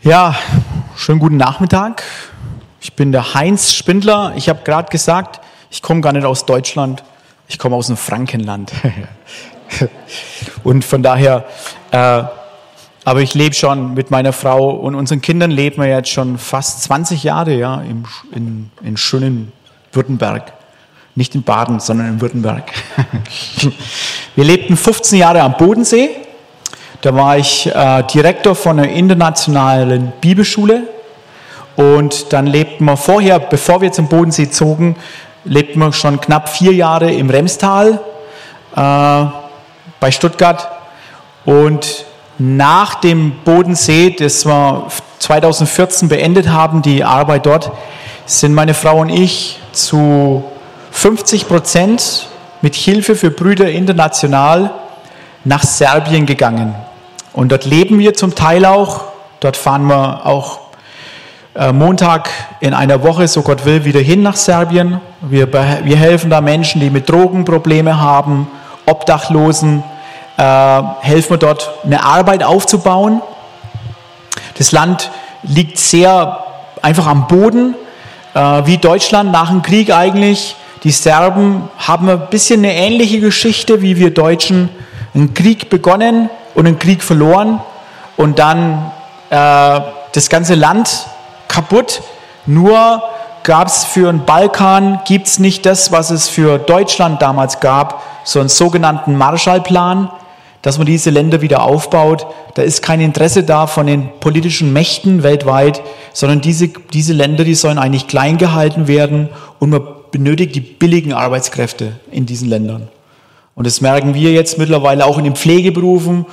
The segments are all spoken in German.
Ja, schönen guten Nachmittag. Ich bin der Heinz Spindler. Ich habe gerade gesagt, ich komme gar nicht aus Deutschland, ich komme aus dem Frankenland. Und von daher, aber ich lebe schon mit meiner Frau und unseren Kindern leben wir jetzt schon fast 20 Jahre ja, in schönen Württemberg. Nicht in Baden, sondern in Württemberg. Wir lebten 15 Jahre am Bodensee. Da war ich Direktor von einer internationalen Bibelschule. Und dann lebten wir vorher, bevor wir zum Bodensee zogen, lebten wir schon knapp 4 Jahre im Remstal bei Stuttgart. Und nach dem Bodensee, das wir 2014 beendet haben, die Arbeit dort, sind meine Frau und ich zu 50% mit Hilfe für Brüder international nach Serbien gegangen. Und dort leben wir zum Teil auch. Dort fahren wir auch Montag in einer Woche, so Gott will, wieder hin nach Serbien. Wir helfen da Menschen, die mit Drogenprobleme haben, Obdachlosen, helfen wir dort eine Arbeit aufzubauen. Das Land liegt sehr einfach am Boden, wie Deutschland nach dem Krieg eigentlich. Die Serben haben ein bisschen eine ähnliche Geschichte wie wir Deutschen. Einen Krieg begonnen und einen Krieg verloren und dann das ganze Land kaputt. Nur gab es für den Balkan, gibt es nicht das, was es für Deutschland damals gab, so einen sogenannten Marshallplan, dass man diese Länder wieder aufbaut. Da ist kein Interesse da von den politischen Mächten weltweit, sondern diese Länder, die sollen eigentlich klein gehalten werden und man benötigt die billigen Arbeitskräfte in diesen Ländern. Und das merken wir jetzt mittlerweile auch in den Pflegeberufen,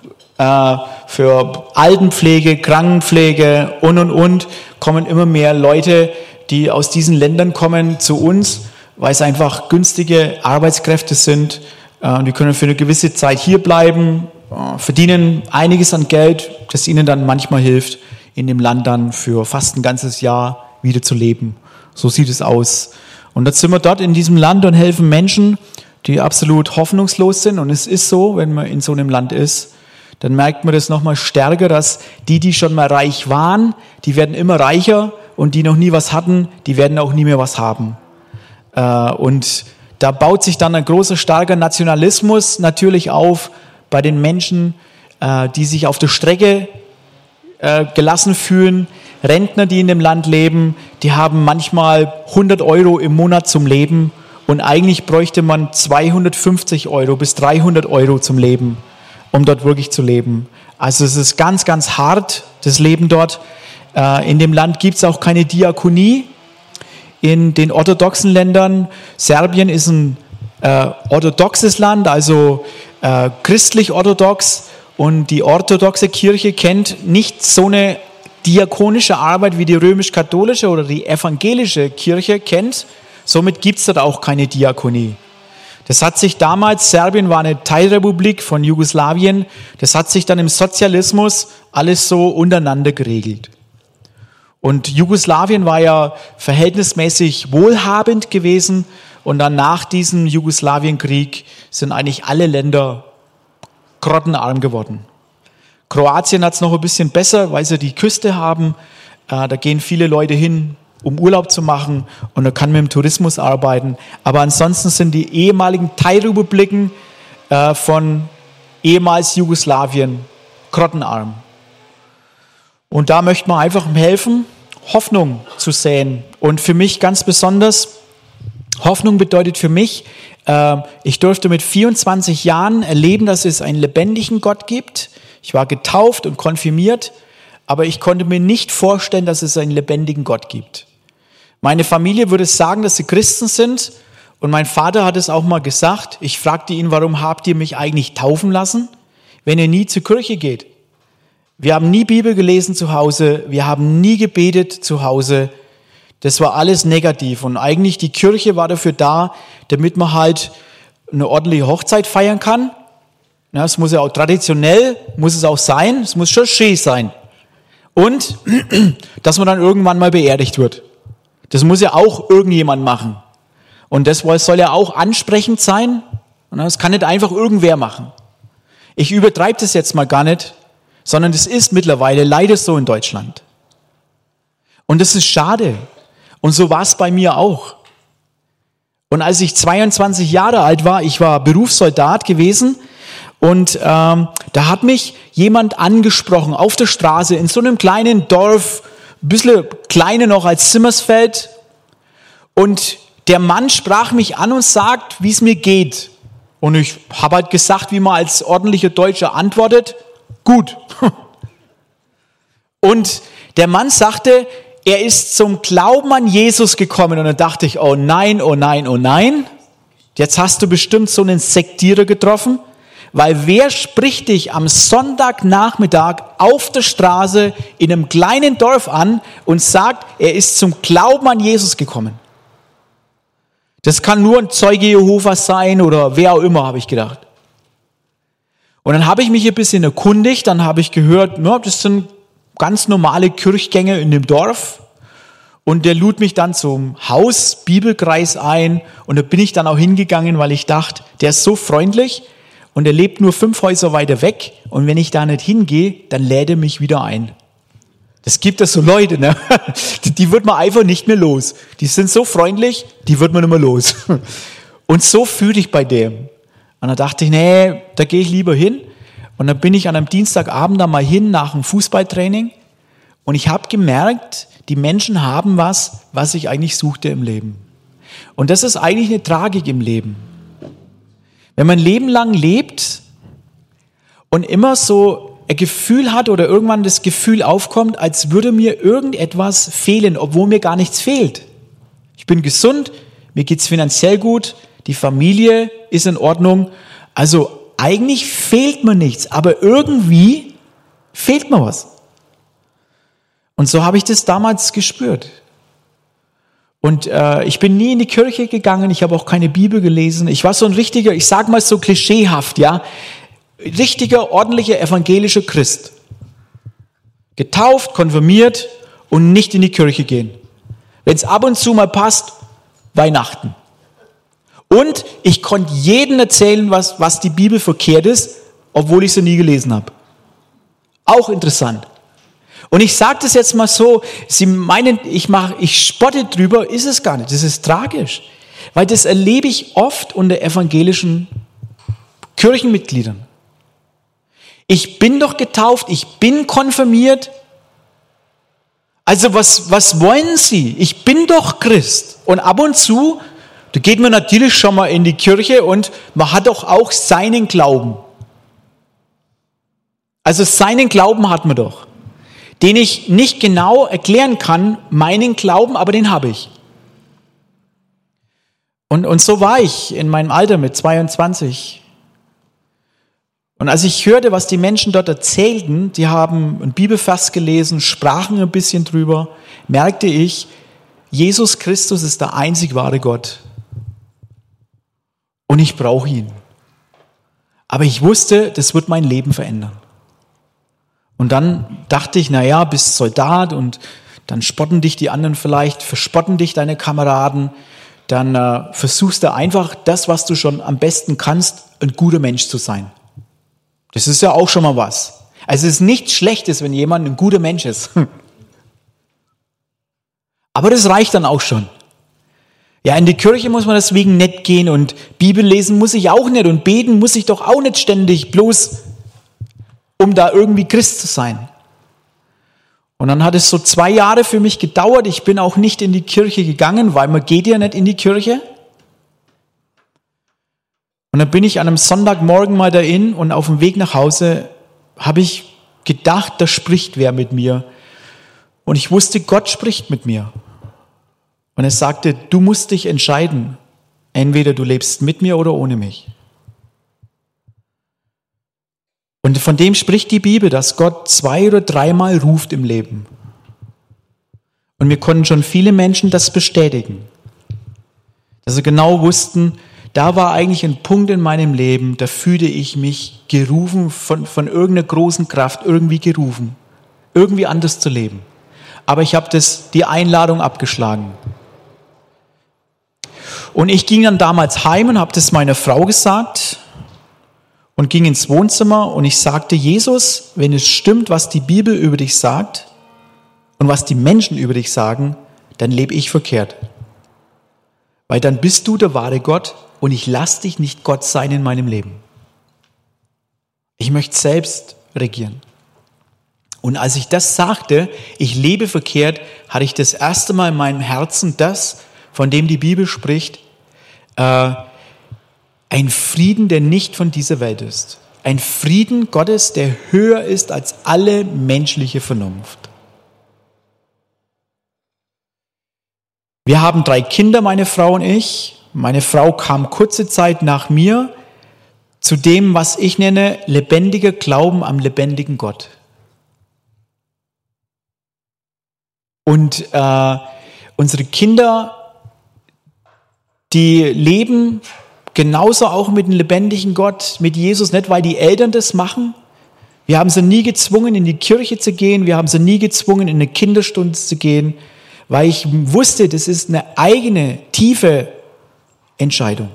für Altenpflege, Krankenpflege und, kommen immer mehr Leute, die aus diesen Ländern kommen zu uns, weil es einfach günstige Arbeitskräfte sind. Die können für eine gewisse Zeit hier bleiben, verdienen einiges an Geld, das ihnen dann manchmal hilft, in dem Land dann für fast ein ganzes Jahr wieder zu leben. So sieht es aus. Und jetzt sind wir dort in diesem Land und helfen Menschen, die absolut hoffnungslos sind. Und es ist so, wenn man in so einem Land ist, dann merkt man das nochmal stärker, dass die schon mal reich waren, die werden immer reicher und die noch nie was hatten, die werden auch nie mehr was haben. Und da baut sich dann ein großer, starker Nationalismus natürlich auf bei den Menschen, die sich auf der Strecke gelassen fühlen. Rentner, die in dem Land leben, die haben manchmal 100 € im Monat zum Leben und eigentlich bräuchte man 250 € bis 300 € zum Leben, um dort wirklich zu leben. Also es ist ganz, ganz hart, das Leben dort. In dem Land gibt es auch keine Diakonie. In den orthodoxen Ländern, Serbien ist ein orthodoxes Land, also christlich-orthodox, und die orthodoxe Kirche kennt nicht so eine diakonische Arbeit wie die römisch-katholische oder die evangelische Kirche kennt. Somit gibt es dort auch keine Diakonie. Das hat sich damals, Serbien war eine Teilrepublik von Jugoslawien, das hat sich dann im Sozialismus alles so untereinander geregelt. Und Jugoslawien war ja verhältnismäßig wohlhabend gewesen und dann nach diesem Jugoslawienkrieg sind eigentlich alle Länder grottenarm geworden. Kroatien hat es noch ein bisschen besser, weil sie die Küste haben. Da gehen viele Leute hin, um Urlaub zu machen, und da kann man im Tourismus arbeiten. Aber ansonsten sind die ehemaligen Teilrepubliken von ehemals Jugoslawien grottenarm. Und da möchte man einfach helfen, Hoffnung zu säen. Und für mich ganz besonders, Hoffnung bedeutet für mich, ich durfte mit 24 Jahren erleben, dass es einen lebendigen Gott gibt. Ich war getauft und konfirmiert, aber ich konnte mir nicht vorstellen, dass es einen lebendigen Gott gibt. Meine Familie würde sagen, dass sie Christen sind, und mein Vater hat es auch mal gesagt. Ich fragte ihn, warum habt ihr mich eigentlich taufen lassen, wenn ihr nie zur Kirche geht? Wir haben nie Bibel gelesen zu Hause, wir haben nie gebetet zu Hause. Das war alles negativ, und eigentlich die Kirche war dafür da, damit man halt eine ordentliche Hochzeit feiern kann. Ja, es muss ja auch traditionell, muss es auch sein, es muss schon schön sein. Und dass man dann irgendwann mal beerdigt wird. Das muss ja auch irgendjemand machen. Und das soll ja auch ansprechend sein. Das kann nicht einfach irgendwer machen. Ich übertreibe das jetzt mal gar nicht, sondern es ist mittlerweile leider so in Deutschland. Und das ist schade. Und so war es bei mir auch. Und als ich 22 Jahre alt war, ich war Berufssoldat gewesen, und da hat mich jemand angesprochen auf der Straße in so einem kleinen Dorf, ein bisschen kleiner noch als Zimmersfeld. Und der Mann sprach mich an und sagt, wie es mir geht. Und ich habe halt gesagt, wie man als ordentlicher Deutscher antwortet, gut. Und der Mann sagte, er ist zum Glauben an Jesus gekommen. Und dann dachte ich, oh nein, oh nein, oh nein. Jetzt hast du bestimmt so einen Sektierer getroffen. Weil wer spricht dich am Sonntagnachmittag auf der Straße in einem kleinen Dorf an und sagt, er ist zum Glauben an Jesus gekommen? Das kann nur ein Zeuge Jehovas sein oder wer auch immer, habe ich gedacht. Und dann habe ich mich ein bisschen erkundigt, dann habe ich gehört, ja, das sind ganz normale Kirchgänge in dem Dorf. Und der lud mich dann zum Haus-Bibelkreis ein und da bin ich dann auch hingegangen, weil ich dachte, der ist so freundlich. Und er lebt nur 5 Häuser weiter weg. Und wenn ich da nicht hingehe, dann lädt er mich wieder ein. Das gibt es so Leute, ne? Die wird man einfach nicht mehr los. Die sind so freundlich, die wird man nicht mehr los. Und so fühle ich bei dem. Und da dachte ich, nee, da gehe ich lieber hin. Und dann bin ich an einem Dienstagabend da mal hin nach dem Fußballtraining. Und ich habe gemerkt, die Menschen haben was ich eigentlich suchte im Leben. Und das ist eigentlich eine Tragik im Leben. Wenn man ein Leben lang lebt und immer so ein Gefühl hat oder irgendwann das Gefühl aufkommt, als würde mir irgendetwas fehlen, obwohl mir gar nichts fehlt. Ich bin gesund, mir geht's finanziell gut, die Familie ist in Ordnung. Also eigentlich fehlt mir nichts, aber irgendwie fehlt mir was. Und so habe ich das damals gespürt. Und ich bin nie in die Kirche gegangen, ich habe auch keine Bibel gelesen. Ich war so ein richtiger, ich sage mal so klischeehaft, ja, richtiger, ordentlicher, evangelischer Christ. Getauft, konfirmiert und nicht in die Kirche gehen. Wenn es ab und zu mal passt, Weihnachten. Und ich konnte jedem erzählen, was die Bibel verkehrt ist, obwohl ich sie nie gelesen habe. Auch interessant. Und ich sage das jetzt mal so, Sie meinen, ich spotte drüber, ist es gar nicht. Das ist tragisch. Weil das erlebe ich oft unter evangelischen Kirchenmitgliedern. Ich bin doch getauft, ich bin konfirmiert. Also was wollen Sie? Ich bin doch Christ. Und ab und zu, da geht man natürlich schon mal in die Kirche und man hat doch auch seinen Glauben. Also seinen Glauben hat man doch. Den ich nicht genau erklären kann, meinen Glauben, aber den habe ich. Und so war ich in meinem Alter mit 22. Und als ich hörte, was die Menschen dort erzählten, die haben einen Bibelvers gelesen, sprachen ein bisschen drüber, merkte ich, Jesus Christus ist der einzig wahre Gott. Und ich brauche ihn. Aber ich wusste, das wird mein Leben verändern. Und dann dachte ich, naja, bist Soldat und dann spotten dich die anderen vielleicht, verspotten dich deine Kameraden, dann versuchst du einfach das, was du schon am besten kannst, ein guter Mensch zu sein. Das ist ja auch schon mal was. Also es ist nichts Schlechtes, wenn jemand ein guter Mensch ist. Aber das reicht dann auch schon. Ja, in die Kirche muss man deswegen nicht gehen und Bibel lesen muss ich auch nicht und beten muss ich doch auch nicht ständig, bloß um da irgendwie Christ zu sein. Und dann hat es so 2 Jahre für mich gedauert. Ich bin auch nicht in die Kirche gegangen, weil man geht ja nicht in die Kirche. Und dann bin ich an einem Sonntagmorgen mal dahin und auf dem Weg nach Hause habe ich gedacht, da spricht wer mit mir. Und ich wusste, Gott spricht mit mir. Und er sagte, du musst dich entscheiden. Entweder du lebst mit mir oder ohne mich. Und von dem spricht die Bibel, dass Gott 2 oder 3 Mal ruft im Leben. Und mir konnten schon viele Menschen das bestätigen. Dass sie genau wussten, da war eigentlich ein Punkt in meinem Leben, da fühlte ich mich gerufen, von irgendeiner großen Kraft, irgendwie gerufen, irgendwie anders zu leben. Aber ich habe die Einladung abgeschlagen. Und ich ging dann damals heim und habe das meiner Frau gesagt. und ging ins Wohnzimmer und ich sagte, Jesus, wenn es stimmt, was die Bibel über dich sagt und was die Menschen über dich sagen, dann lebe ich verkehrt. Weil dann bist du der wahre Gott und ich lasse dich nicht Gott sein in meinem Leben. Ich möchte selbst regieren. Und als ich das sagte, ich lebe verkehrt, hatte ich das erste Mal in meinem Herzen das, von dem die Bibel spricht, ein Frieden, der nicht von dieser Welt ist. Ein Frieden Gottes, der höher ist als alle menschliche Vernunft. Wir haben 3 Kinder, meine Frau und ich. Meine Frau kam kurze Zeit nach mir zu dem, was ich nenne, lebendiger Glauben am lebendigen Gott. Und unsere Kinder, die leben genauso auch mit dem lebendigen Gott, mit Jesus, nicht weil die Eltern das machen. Wir haben sie nie gezwungen, in die Kirche zu gehen. Wir haben sie nie gezwungen, in eine Kinderstunde zu gehen, weil ich wusste, das ist eine eigene, tiefe Entscheidung.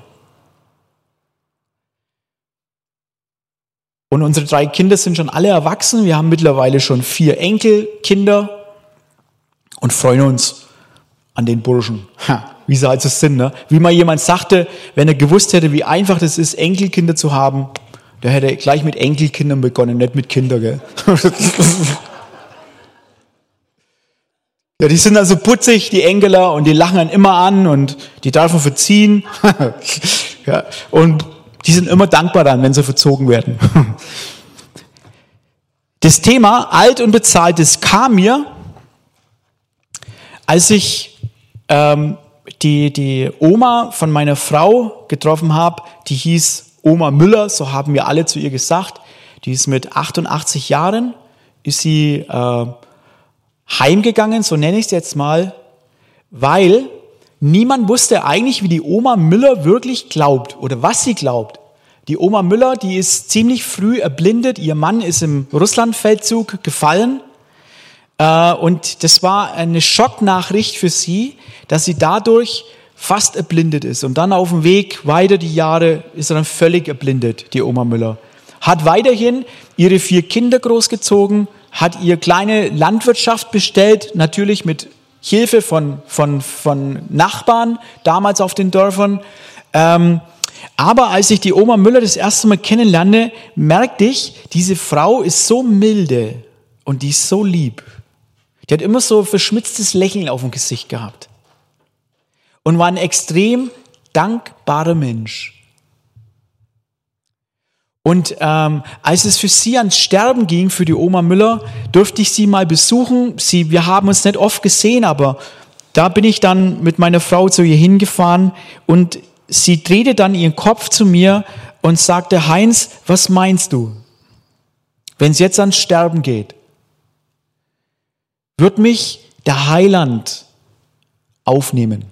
Und unsere 3 Kinder sind schon alle erwachsen. Wir haben mittlerweile schon 4 Enkelkinder und freuen uns an den Burschen. Wie sie also sind. Ne? Wie mal jemand sagte, wenn er gewusst hätte, wie einfach das ist, Enkelkinder zu haben, der hätte gleich mit Enkelkindern begonnen, nicht mit Kindern. Gell? Ja, die sind also putzig, die Enkeler, und die lachen dann immer an und die darf man verziehen. Ja, und die sind immer dankbar dann, wenn sie verzogen werden. Das Thema alt und bezahlt, das kam mir, als ich die Oma von meiner Frau getroffen habe. Die hieß Oma Müller, so haben wir alle zu ihr gesagt. Die ist mit 88 Jahren, ist sie heimgegangen, so nenne ich es jetzt mal, weil niemand wusste eigentlich, wie die Oma Müller wirklich glaubt oder was sie glaubt. Die Oma Müller, die ist ziemlich früh erblindet. Ihr Mann ist im Russlandfeldzug gefallen. Und das war eine Schocknachricht für sie, dass sie dadurch fast erblindet ist. Und dann auf dem Weg weiter die Jahre ist er dann völlig erblindet, die Oma Müller. Hat weiterhin ihre 4 Kinder großgezogen, hat ihr kleine Landwirtschaft bestellt, natürlich mit Hilfe von Nachbarn, damals auf den Dörfern. Aber als ich die Oma Müller das erste Mal kennenlernte, merkte ich, diese Frau ist so milde und die ist so lieb. Die hat immer so ein verschmitztes Lächeln auf dem Gesicht gehabt und war ein extrem dankbarer Mensch. Und als es für sie ans Sterben ging, für die Oma Müller, durfte ich sie mal besuchen. Wir haben uns nicht oft gesehen, aber da bin ich dann mit meiner Frau zu ihr hingefahren und sie drehte dann ihren Kopf zu mir und sagte, Heinz, was meinst du, wenn es jetzt ans Sterben geht? Wird mich der Heiland aufnehmen?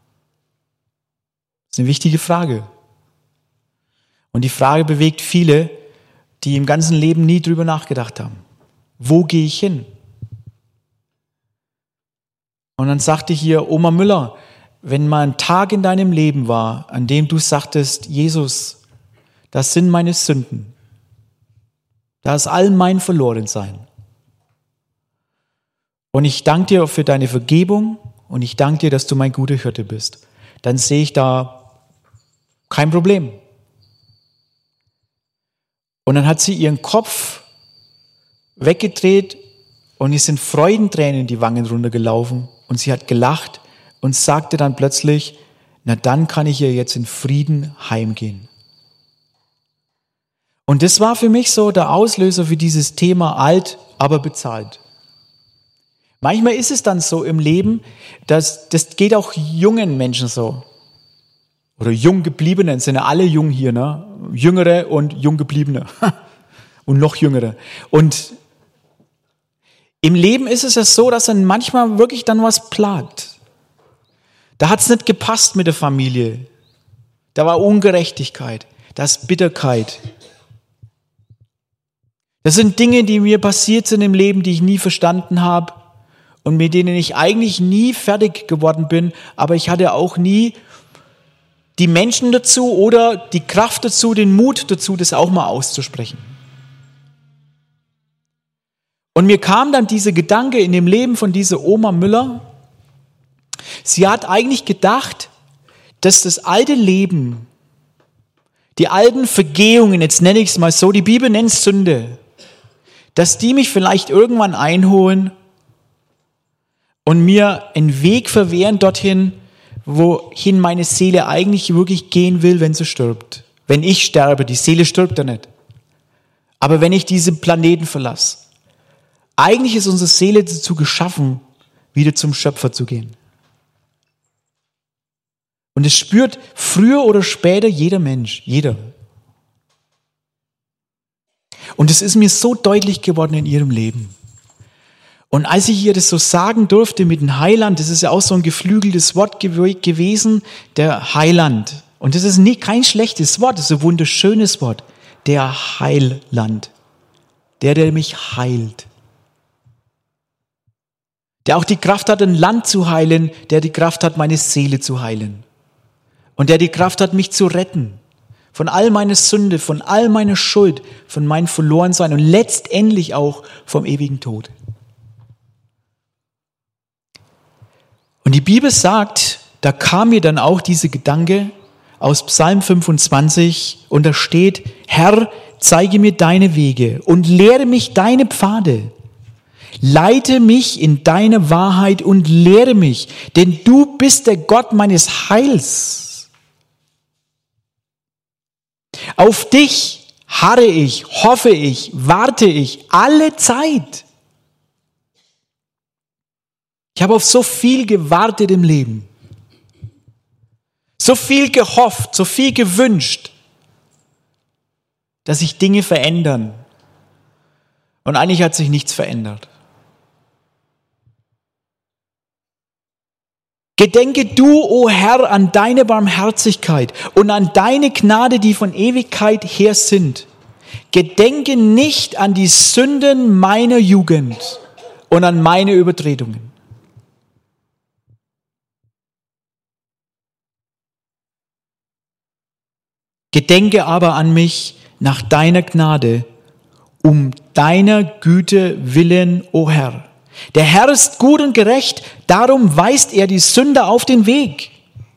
Das ist eine wichtige Frage. Und die Frage bewegt viele, die im ganzen Leben nie drüber nachgedacht haben. Wo gehe ich hin? Und dann sagte hier Oma Müller, wenn mal ein Tag in deinem Leben war, an dem du sagtest, Jesus, das sind meine Sünden. Da ist all mein Verlorensein. Und ich danke dir für deine Vergebung und ich danke dir, dass du mein guter Hirte bist. Dann sehe ich da kein Problem. Und dann hat sie ihren Kopf weggedreht und es sind Freudentränen die Wangen runtergelaufen und sie hat gelacht und sagte dann plötzlich, na dann kann ich ja jetzt in Frieden heimgehen. Und das war für mich so der Auslöser für dieses Thema alt, aber bezahlt. Manchmal ist es dann so im Leben, dass das geht auch jungen Menschen so. Oder Junggebliebenen, sind ja alle jung hier, ne? Jüngere und Junggebliebene. Und noch Jüngere. Und im Leben ist es ja so, dass dann manchmal wirklich dann was plagt. Da hat es nicht gepasst mit der Familie. Da war Ungerechtigkeit. Da ist Bitterkeit. Das sind Dinge, die mir passiert sind im Leben, die ich nie verstanden habe und mit denen ich eigentlich nie fertig geworden bin, aber ich hatte auch nie die Menschen dazu oder die Kraft dazu, den Mut dazu, das auch mal auszusprechen. Und mir kam dann dieser Gedanke in dem Leben von dieser Oma Müller. Sie hat eigentlich gedacht, dass das alte Leben, die alten Vergehungen, jetzt nenne ich es mal so, die Bibel nennt es Sünde, dass die mich vielleicht irgendwann einholen und mir einen Weg verwehren dorthin, wohin meine Seele eigentlich wirklich gehen will, wenn sie stirbt. Wenn ich sterbe, die Seele stirbt ja nicht. Aber wenn ich diesen Planeten verlasse, eigentlich ist unsere Seele dazu geschaffen, wieder zum Schöpfer zu gehen. Und es spürt früher oder später jeder Mensch, jeder. Und es ist mir so deutlich geworden in ihrem Leben. Und als ich ihr das so sagen durfte mit dem Heiland, das ist ja auch so ein geflügeltes Wort gewesen, der Heiland. Und das ist kein schlechtes Wort, das ist ein wunderschönes Wort. Der Heiland. Der mich heilt. Der auch die Kraft hat, ein Land zu heilen, der die Kraft hat, meine Seele zu heilen. Und der die Kraft hat, mich zu retten. Von all meiner Sünde, von all meiner Schuld, von meinem Verlorensein und letztendlich auch vom ewigen Tod. Und die Bibel sagt, da kam mir dann auch dieser Gedanke aus Psalm 25 und da steht, Herr, zeige mir deine Wege und lehre mich deine Pfade. Leite mich in deine Wahrheit und lehre mich, denn du bist der Gott meines Heils. Auf dich harre ich, hoffe ich, warte ich alle Zeit. Ich habe auf so viel gewartet im Leben. So viel gehofft, so viel gewünscht, dass sich Dinge verändern. Und eigentlich hat sich nichts verändert. Gedenke du, o Herr, an deine Barmherzigkeit und an deine Gnade, die von Ewigkeit her sind. Gedenke nicht an die Sünden meiner Jugend und an meine Übertretungen. Gedenke aber an mich nach deiner Gnade, um deiner Güte willen, o Herr. Der Herr ist gut und gerecht, darum weist er die Sünder auf den Weg.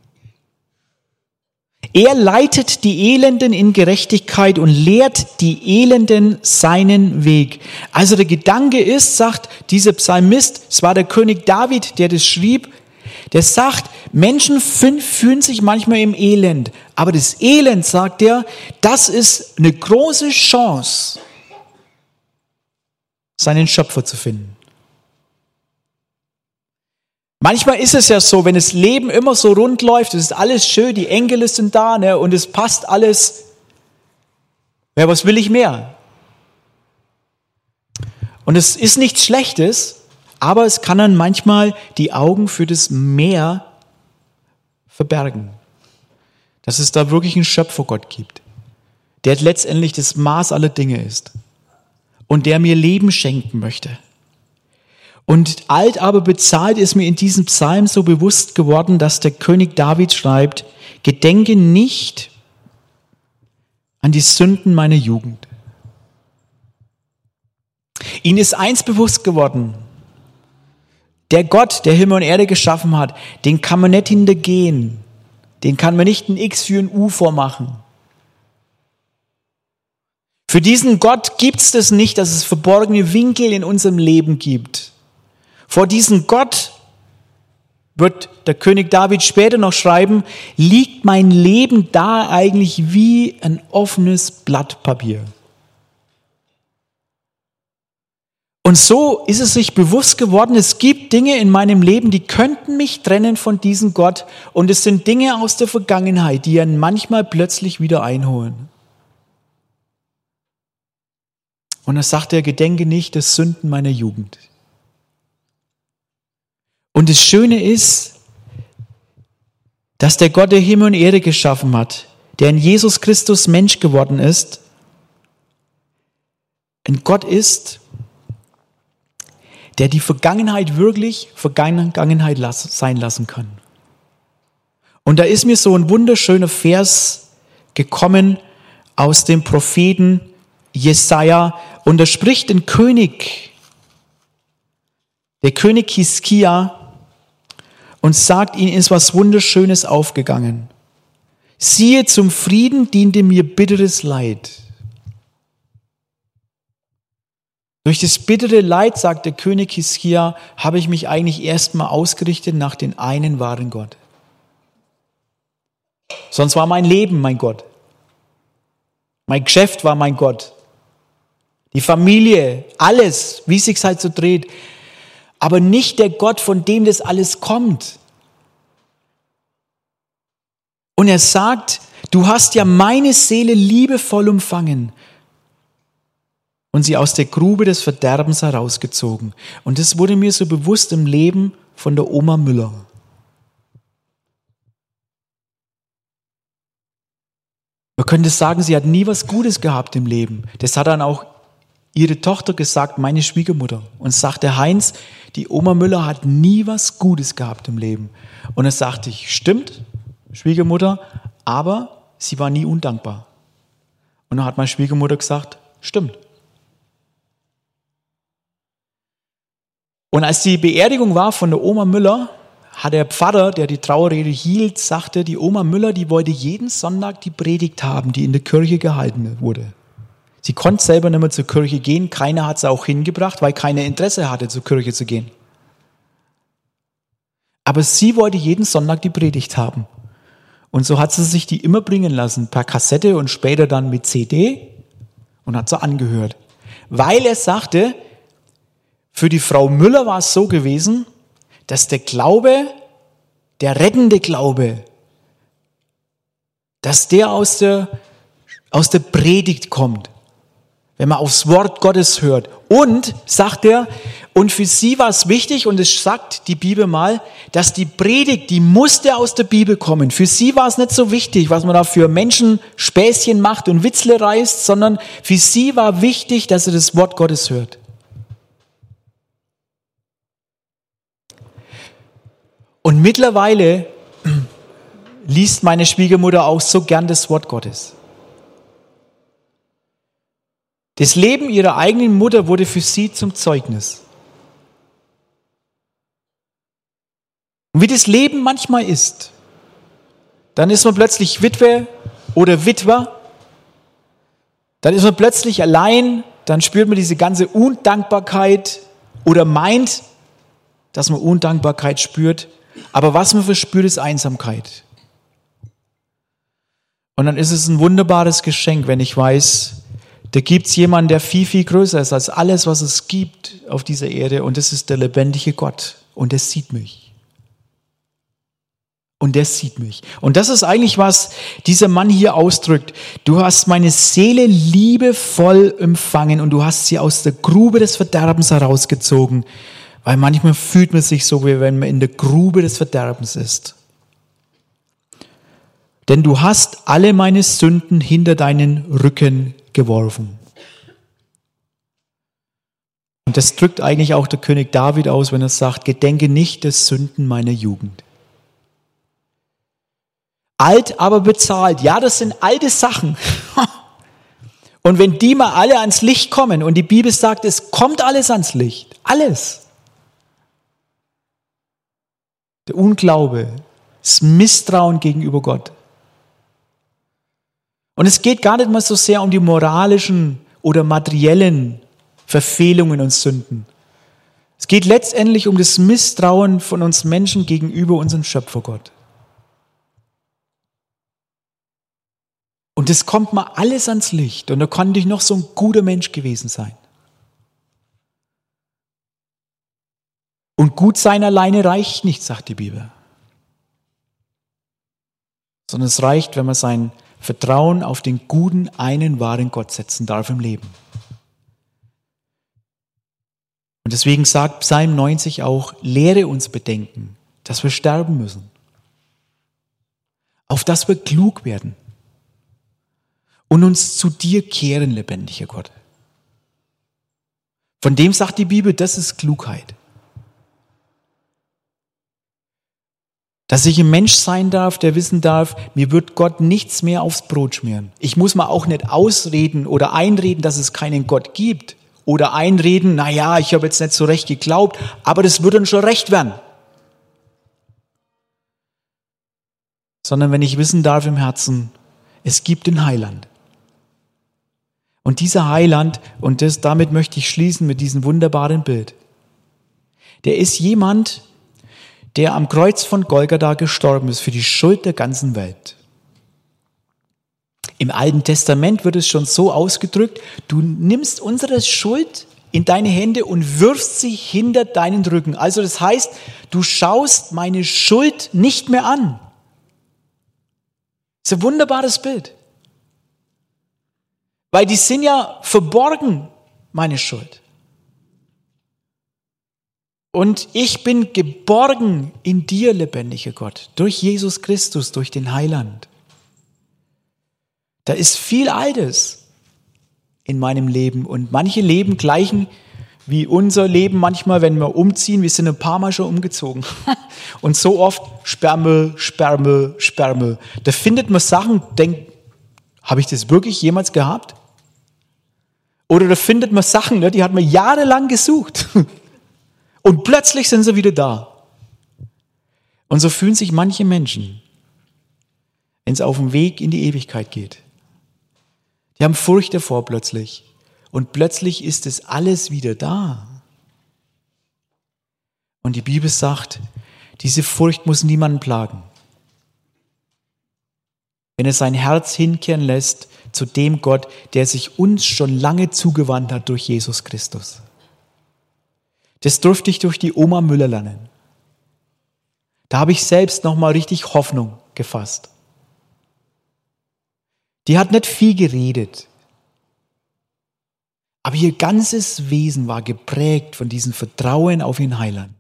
Er leitet die Elenden in Gerechtigkeit und lehrt die Elenden seinen Weg. Also der Gedanke ist, sagt dieser Psalmist, es war der König David, der das schrieb, der sagt, Menschen fühlen sich manchmal im Elend, aber das Elend, sagt er, das ist eine große Chance, seinen Schöpfer zu finden. Manchmal ist es ja so, wenn das Leben immer so rund läuft, es ist alles schön, die Engel sind da, ne, und es passt alles. Ja, was will ich mehr? Und es ist nichts Schlechtes, aber es kann dann manchmal die Augen für das Mehr verbergen. Dass es da wirklich einen Schöpfergott gibt, der letztendlich das Maß aller Dinge ist und der mir Leben schenken möchte. Und alt aber bezahlt ist mir in diesem Psalm so bewusst geworden, dass der König David schreibt, gedenke nicht an die Sünden meiner Jugend. Ihnen ist eins bewusst geworden, der Gott, der Himmel und Erde geschaffen hat, den kann man nicht hintergehen, den kann man nicht ein X für ein U vormachen. Für diesen Gott gibt es das nicht, dass es verborgene Winkel in unserem Leben gibt. Vor diesem Gott, wird der König David später noch schreiben, liegt mein Leben da eigentlich wie ein offenes Blatt Papier. Und so ist es sich bewusst geworden, es gibt Dinge in meinem Leben, die könnten mich trennen von diesem Gott. Und es sind Dinge aus der Vergangenheit, die ihn manchmal plötzlich wieder einholen. Und dann sagt er, gedenke nicht der Sünden meiner Jugend. Und das Schöne ist, dass der Gott, der Himmel und Erde geschaffen hat, der in Jesus Christus Mensch geworden ist, ein Gott ist, der die Vergangenheit wirklich Vergangenheit sein lassen kann. Und da ist mir so ein wunderschöner Vers gekommen aus dem Propheten Jesaja. Und da spricht ein König, der König Hiskia, und sagt, ihnen ist was Wunderschönes aufgegangen. Siehe, zum Frieden diente mir bitteres Leid. Durch das bittere Leid, sagt der König Hiskia, habe ich mich eigentlich erstmal ausgerichtet nach den einen wahren Gott. Sonst war mein Leben mein Gott. Mein Geschäft war mein Gott. Die Familie, alles, wie es sich halt so dreht. Aber nicht der Gott, von dem das alles kommt. Und er sagt, du hast ja meine Seele liebevoll umfangen und sie aus der Grube des Verderbens herausgezogen. Und das wurde mir so bewusst im Leben von der Oma Müller. Man könnte sagen, sie hat nie was Gutes gehabt im Leben. Das hat dann auch ihre Tochter gesagt, meine Schwiegermutter. Und sagte Heinz, die Oma Müller hat nie was Gutes gehabt im Leben. Und dann sagte ich, stimmt, Schwiegermutter, aber sie war nie undankbar. Und dann hat meine Schwiegermutter gesagt, stimmt. Und als die Beerdigung war von der Oma Müller, hat der Pfarrer, der die Trauerrede hielt, sagte, die Oma Müller, die wollte jeden Sonntag die Predigt haben, die in der Kirche gehalten wurde. Sie konnte selber nicht mehr zur Kirche gehen, keiner hat sie auch hingebracht, weil keiner Interesse hatte, zur Kirche zu gehen. Aber sie wollte jeden Sonntag die Predigt haben. Und so hat sie sich die immer bringen lassen, per Kassette und später dann mit CD und hat sie angehört. Weil er sagte, für die Frau Müller war es so gewesen, dass der Glaube, der rettende Glaube, dass der aus der Predigt kommt, wenn man aufs Wort Gottes hört. Und, sagt er, und für sie war es wichtig, und es sagt die Bibel mal, dass die Predigt, die musste aus der Bibel kommen. Für sie war es nicht so wichtig, was man da für Menschen Späßchen macht und Witzle reißt, sondern für sie war wichtig, dass sie das Wort Gottes hört. Und mittlerweile liest meine Schwiegermutter auch so gern das Wort Gottes. Das Leben ihrer eigenen Mutter wurde für sie zum Zeugnis. Und wie das Leben manchmal ist, dann ist man plötzlich Witwe oder Witwer, dann ist man plötzlich allein, dann spürt man diese ganze Undankbarkeit oder meint, dass man Undankbarkeit spürt. Aber was man verspürt, ist Einsamkeit. Und dann ist es ein wunderbares Geschenk, wenn ich weiß, da gibt es jemanden, der viel, viel größer ist als alles, was es gibt auf dieser Erde. Und das ist der lebendige Gott. Und der sieht mich. Und der sieht mich. Und das ist eigentlich, was dieser Mann hier ausdrückt. Du hast meine Seele liebevoll empfangen und du hast sie aus der Grube des Verderbens herausgezogen. Weil manchmal fühlt man sich so, wie wenn man in der Grube des Verderbens ist. Denn du hast alle meine Sünden hinter deinen Rücken geworfen. Und das drückt eigentlich auch der König David aus, wenn er sagt, gedenke nicht der Sünden meiner Jugend. Alt, aber bezahlt. Ja, das sind alte Sachen. Und wenn die mal alle ans Licht kommen, und die Bibel sagt, es kommt alles ans Licht, alles. Der Unglaube, das Misstrauen gegenüber Gott. Und es geht gar nicht mal so sehr um die moralischen oder materiellen Verfehlungen und Sünden. Es geht letztendlich um das Misstrauen von uns Menschen gegenüber unserem Schöpfergott. Und das kommt mal alles ans Licht. Und da konnte ich noch so ein guter Mensch gewesen sein. Und gut sein alleine reicht nicht, sagt die Bibel. Sondern es reicht, wenn man sein Vertrauen auf den guten, einen wahren Gott setzen darf im Leben. Und deswegen sagt Psalm 90 auch, lehre uns bedenken, dass wir sterben müssen. Auf dass wir klug werden. Und uns zu dir kehren, lebendiger Gott. Von dem sagt die Bibel, das ist Klugheit. Dass ich ein Mensch sein darf, der wissen darf, mir wird Gott nichts mehr aufs Brot schmieren. Ich muss mir auch nicht ausreden oder einreden, dass es keinen Gott gibt. Oder einreden, naja, ich habe jetzt nicht so recht geglaubt, aber das wird dann schon recht werden. Sondern wenn ich wissen darf im Herzen, es gibt den Heiland. Und dieser Heiland, und damit möchte ich schließen mit diesem wunderbaren Bild, der ist jemand, der am Kreuz von Golgatha gestorben ist für die Schuld der ganzen Welt. Im Alten Testament wird es schon so ausgedrückt, du nimmst unsere Schuld in deine Hände und wirfst sie hinter deinen Rücken. Also das heißt, du schaust meine Schuld nicht mehr an. Das ist ein wunderbares Bild. Weil die sind ja verborgen, meine Schuld. Und ich bin geborgen in dir, lebendiger Gott, durch Jesus Christus, durch den Heiland. Da ist viel Altes in meinem Leben und manche Leben gleichen wie unser Leben manchmal, wenn wir umziehen. Wir sind ein paar Mal schon umgezogen und so oft Sperrmüll. Da findet man Sachen, denkt, habe ich das wirklich jemals gehabt? Oder da findet man Sachen, die hat man jahrelang gesucht. Und plötzlich sind sie wieder da. Und so fühlen sich manche Menschen, wenn es auf dem Weg in die Ewigkeit geht. Die haben Furcht davor plötzlich. Und plötzlich ist es alles wieder da. Und die Bibel sagt, diese Furcht muss niemanden plagen. Wenn er sein Herz hinkehren lässt zu dem Gott, der sich uns schon lange zugewandt hat durch Jesus Christus. Das durfte ich durch die Oma Müller lernen. Da habe ich selbst nochmal richtig Hoffnung gefasst. Die hat nicht viel geredet. Aber ihr ganzes Wesen war geprägt von diesem Vertrauen auf ihren Heiland.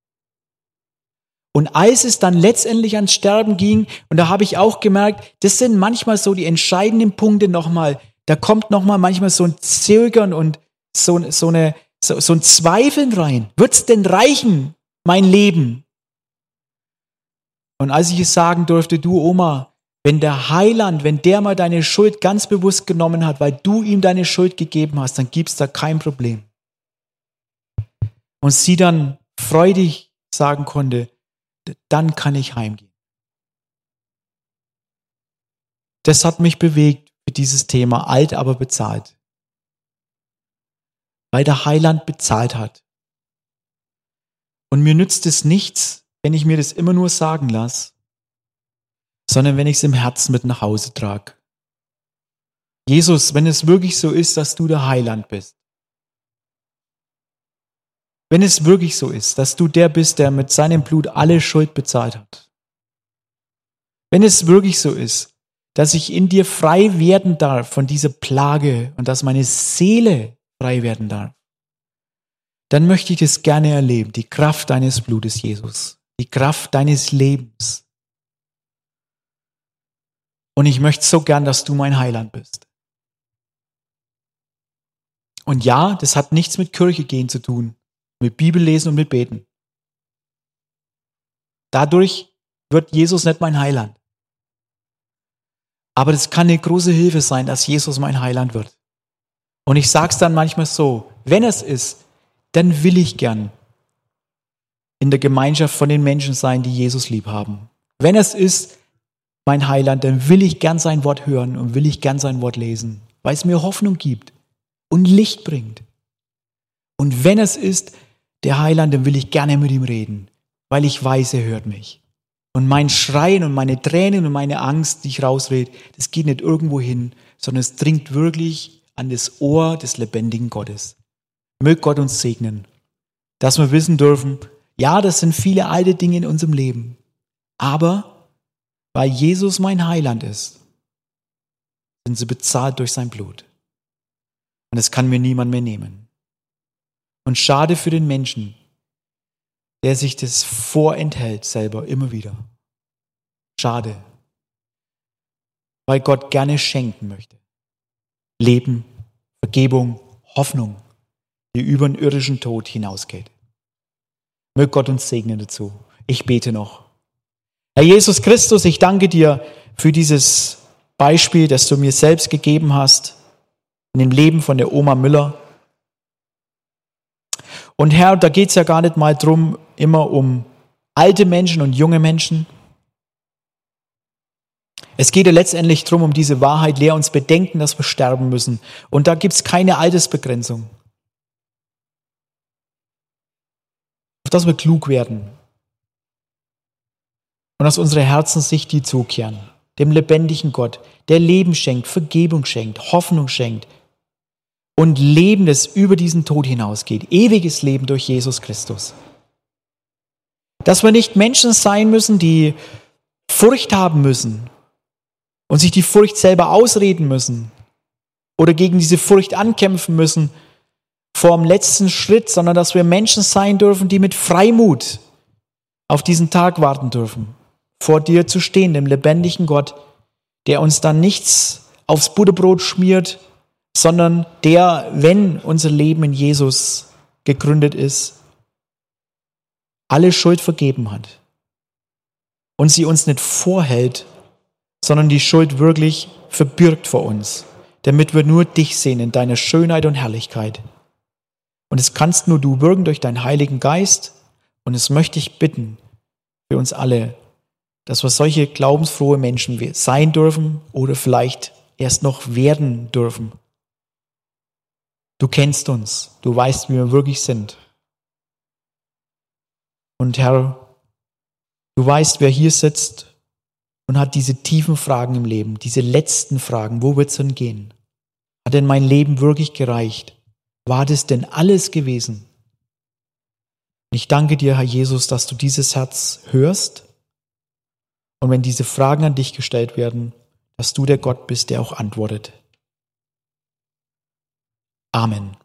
Und als es dann letztendlich ans Sterben ging, und da habe ich auch gemerkt, das sind manchmal so die entscheidenden Punkte nochmal, da kommt nochmal manchmal so ein Zögern und so ein Zweifeln rein. Wird's denn reichen, mein Leben? Und als ich es sagen durfte, du Oma, wenn der Heiland, wenn der mal deine Schuld ganz bewusst genommen hat, weil du ihm deine Schuld gegeben hast, dann gibt's da kein Problem. Und sie dann freudig sagen konnte, dann kann ich heimgehen. Das hat mich bewegt für dieses Thema, alt aber bezahlt. Weil der Heiland bezahlt hat. Und mir nützt es nichts, wenn ich mir das immer nur sagen lasse, sondern wenn ich es im Herzen mit nach Hause trage. Jesus, wenn es wirklich so ist, dass du der Heiland bist, wenn es wirklich so ist, dass du der bist, der mit seinem Blut alle Schuld bezahlt hat, wenn es wirklich so ist, dass ich in dir frei werden darf von dieser Plage und dass meine Seele frei werden darf, dann möchte ich das gerne erleben, die Kraft deines Blutes, Jesus, die Kraft deines Lebens. Und ich möchte so gern, dass du mein Heiland bist. Und ja, das hat nichts mit Kirche gehen zu tun, mit Bibel lesen und mit Beten. Dadurch wird Jesus nicht mein Heiland. Aber das kann eine große Hilfe sein, dass Jesus mein Heiland wird. Und ich sage es dann manchmal so, wenn es ist, dann will ich gern in der Gemeinschaft von den Menschen sein, die Jesus lieb haben. Wenn es ist, mein Heiland, dann will ich gern sein Wort hören und will ich gern sein Wort lesen, weil es mir Hoffnung gibt und Licht bringt. Und wenn es ist, der Heiland, dann will ich gerne mit ihm reden, weil ich weiß, er hört mich. Und mein Schreien und meine Tränen und meine Angst, die ich rausrede, das geht nicht irgendwo hin, sondern es dringt wirklich an das Ohr des lebendigen Gottes. Möge Gott uns segnen, dass wir wissen dürfen, ja, das sind viele alte Dinge in unserem Leben, aber weil Jesus mein Heiland ist, sind sie bezahlt durch sein Blut. Und das kann mir niemand mehr nehmen. Und schade für den Menschen, der sich das vorenthält selber immer wieder. Schade, weil Gott gerne schenken möchte. Leben, Vergebung, Hoffnung, die über den irdischen Tod hinausgeht. Möge Gott uns segnen dazu. Ich bete noch. Herr Jesus Christus, ich danke dir für dieses Beispiel, das du mir selbst gegeben hast, in dem Leben von der Oma Müller. Und Herr, da geht es ja gar nicht mal drum, immer um alte Menschen und junge Menschen. Es geht ja letztendlich darum, um diese Wahrheit, lehr uns bedenken, dass wir sterben müssen. Und da gibt es keine Altersbegrenzung. Auf dass wir klug werden. Und dass unsere Herzen sich die zukehren. Dem lebendigen Gott, der Leben schenkt, Vergebung schenkt, Hoffnung schenkt. Und Leben, das über diesen Tod hinausgeht. Ewiges Leben durch Jesus Christus. Dass wir nicht Menschen sein müssen, die Furcht haben müssen und sich die Furcht selber ausreden müssen oder gegen diese Furcht ankämpfen müssen vor dem letzten Schritt, sondern dass wir Menschen sein dürfen, die mit Freimut auf diesen Tag warten dürfen, vor dir zu stehen, dem lebendigen Gott, der uns dann nichts aufs Butterbrot schmiert, sondern der, wenn unser Leben in Jesus gegründet ist, alle Schuld vergeben hat und sie uns nicht vorhält, sondern die Schuld wirklich verbirgt vor uns, damit wir nur dich sehen in deiner Schönheit und Herrlichkeit. Und es kannst nur du wirken durch deinen Heiligen Geist. Und es möchte ich bitten für uns alle, dass wir solche glaubensfrohe Menschen sein dürfen oder vielleicht erst noch werden dürfen. Du kennst uns, du weißt, wie wir wirklich sind. Und Herr, du weißt, wer hier sitzt und hat diese tiefen Fragen im Leben, diese letzten Fragen, wo wird es denn gehen? Hat denn mein Leben wirklich gereicht? War das denn alles gewesen? Und ich danke dir, Herr Jesus, dass du dieses Herz hörst und wenn diese Fragen an dich gestellt werden, dass du der Gott bist, der auch antwortet. Amen.